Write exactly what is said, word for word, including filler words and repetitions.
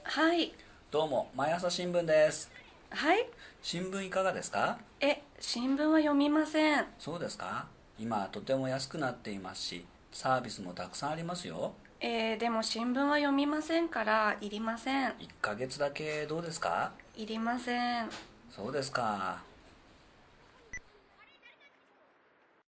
はい。 どうも、毎朝新聞です。 はい。 新聞いかがですか？ え、新聞は読みません。 そうですか？今とても安くなっていますし、サービスもたくさんありますよ。 えー、でも新聞は読みませんから、いりません。 いっかげつだけどうですか？ いりません。 そうですか。